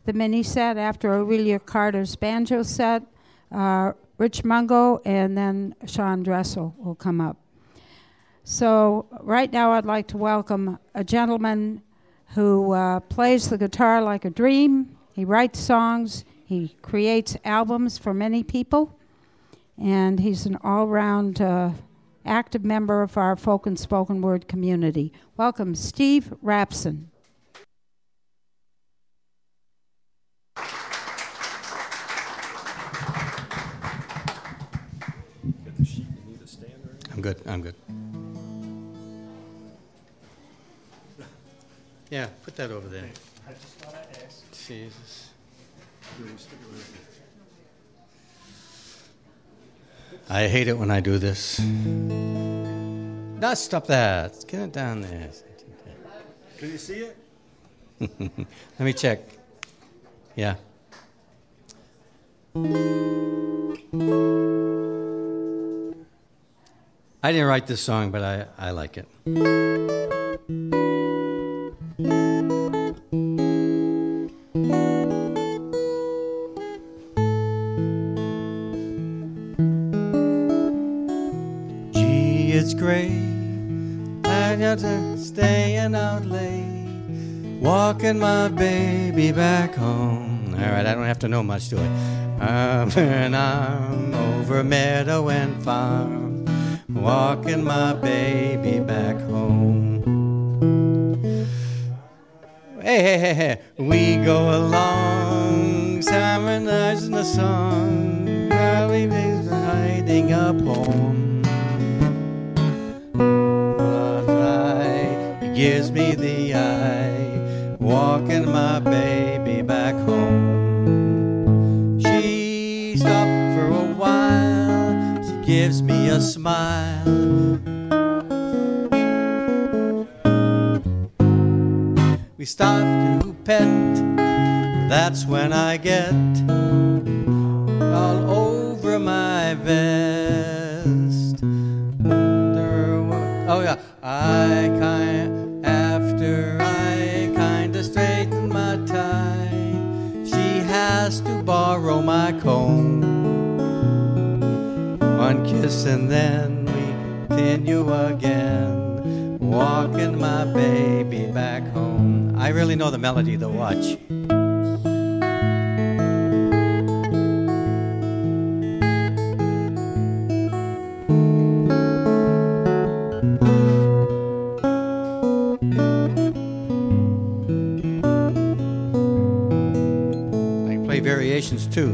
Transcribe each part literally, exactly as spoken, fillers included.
the mini set after Aurelia Carter's banjo set. Uh, Rich Mungo and then Sean Dressel will come up. So right now I'd like to welcome a gentleman who uh, plays the guitar like a dream. He writes songs. He creates albums for many people. And he's an all-round uh, active member of our folk and spoken word community. Welcome, Steve Rapson. I'm good, I'm good. Yeah, put that over there. I just thought I'd ask. Jesus. I hate it when I do this. No, stop that. Get it down there. Can you see it? Let me check. Yeah. I didn't write this song, but I, I like it. Gee, it's great, and you're staying out late, walking my baby back home. All right, I don't have to know much, do I? Arm in arm over meadow and farm, walking my baby back home. Hey, hey, hey, hey, we go along, harmonizing the song, everything's hiding up home. He gives me the eye, walking my baby back home. She stopped for a while, she gives me a smile. We start to pet, that's when I get all over my vest. Oh yeah, I kind after I kinda straighten my tie, she has to borrow my comb. One kiss and then we continue again, walking my baby back home. I really know the melody, though. Watch. I can play variations too.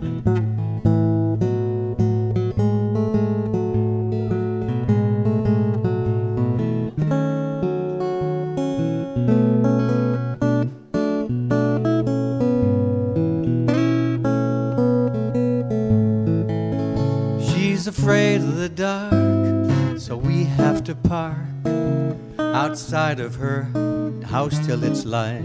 Afraid of the dark, so we have to park outside of her house till it's light.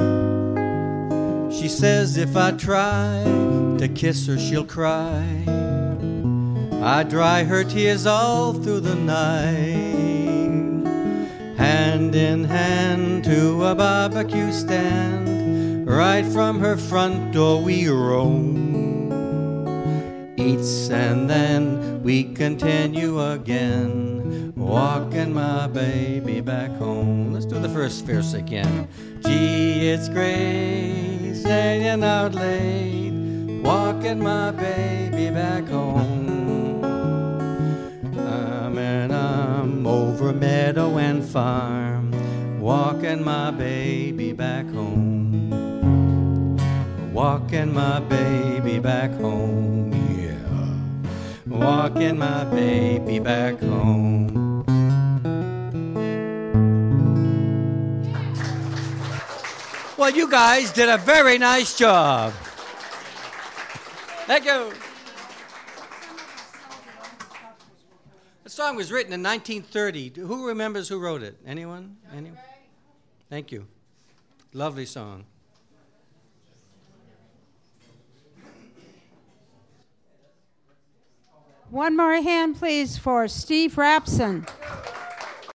She says if I try to kiss her, she'll cry. I dry her tears all through the night. Hand in hand to a barbecue stand, right from her front door we roam. Eats and then we continue again, walking my baby back home. Let's do the first verse again. Gee, it's great, staying out late, walking my baby back home. I'm and I'm over meadow and farm, walking my baby back home. Walking my baby back home, yeah. Walking my baby back home. Well, you guys did a very nice job. Thank you. The song was written in nineteen thirty. Who remembers who wrote it? Anyone? Anyone? Thank you. Lovely song. One more hand, please, for Steve Rapson.